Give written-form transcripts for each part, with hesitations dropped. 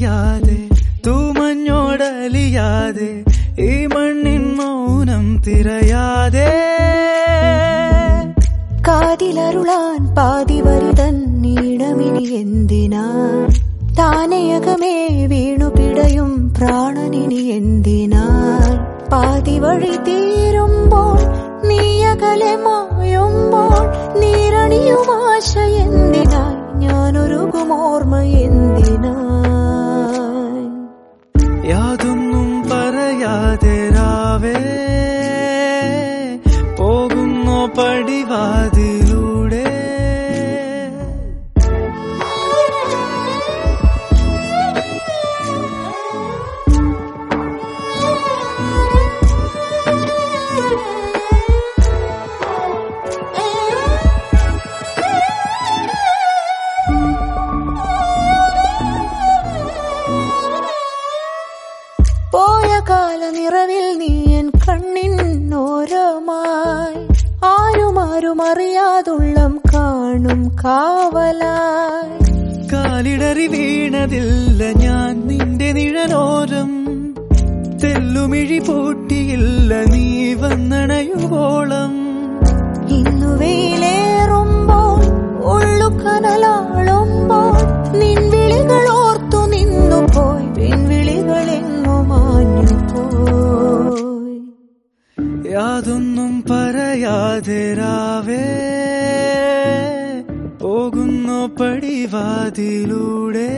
പറയാതെ തൂമഞ്ഞോടലിയാതെ ഈ മണ്ണിൻ മൗനം തിരയാതെ കാതിലരുളാൻ പാതിവരിതൻ നീണമിനി എന്തിനാ താനയകമേ വീണു പിടയും പ്രാണനിനി എന്തിനാൽ പാതി വഴി തീരുമ്പോൾ നീയകലെ മായുമ്പോൾ നീരണിയുമാശ എന്തിനായി ഞാനൊരുകുമോർമ്മ എന്തിനായി യാതൊന്നും പറയാതെ രാവേ പോകുന്നു പടിവാതിലൂടെ പോയ കാലനിറവിൽ നീ എൻ കണ്ണിന്നോരമായി ആരുമാരും അറിയാതുള്ളം കാണും കാവലായി കാലിടറി വീണതില്ല ഞാൻ നിന്റെ നിഴലോരം തെല്ലുമിഴി പൂട്ടിയില്ല നീ വന്നണയുവോളം ഇന്നു വെയിലേറുമ്പോൾ ഉള്ളു കനലാളുമ്പോൾ നിൻവിളികൾ ഓർത്തു നിന്നു പോയി പിൻവിളികളെങ്ങു മാഞ്ഞു പോയി യാതൊന്നും പറയാതെ രാവേ പോകുന്നു പടിവാതിലൂടെ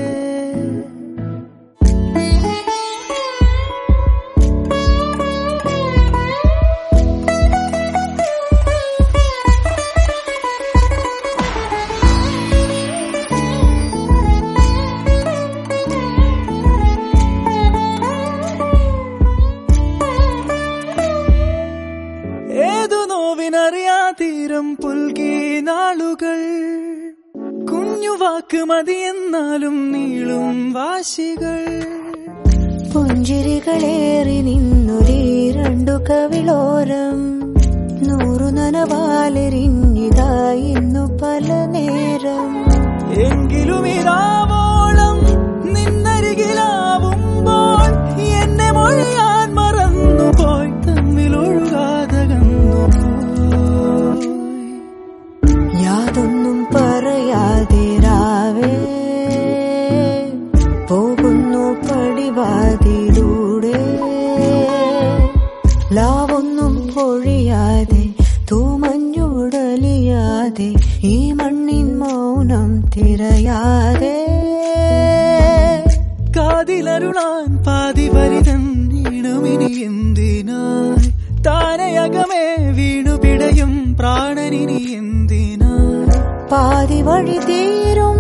ഏതു നോവിനറിയാതീരം പുൽകി നാളുകൾ കുഞ്ഞുവാക്ക് മതിയെന്നാലും നീളും വാശികൾ പുഞ്ചിരികളേറി നിന്നൊരീ രണ്ടു കവിളോരം നൂറു നനവാലെരിഞ്ഞിതായി ഇന്നു പല നേരം എങ്കിലും ഇരാവോളം നിന്നരികിലാവുമ്പോൾ എന്നെ മൊഴിയാൻ മറന്നുപോയി തമ്മിലൊഴുകാതെ കന്നുപോയി യാതൊന്നും പറയാതെ രാവേ പോകുന്നു പടിവാതിലൂടെ ലാവൊന്നും പൊഴിയാതെ തൂമഞ്ഞുടലിയാതെ ഈ മണ്ണിൻ മൗനം തിരയാതെ കാതിലരുളാൻ പാതിവരിതൻ നീണമിനി എന്തിനായി താനയകമേ വീണു പിടയും പ്രാണനിനി എന്തിനായി പാതി വഴി തീരും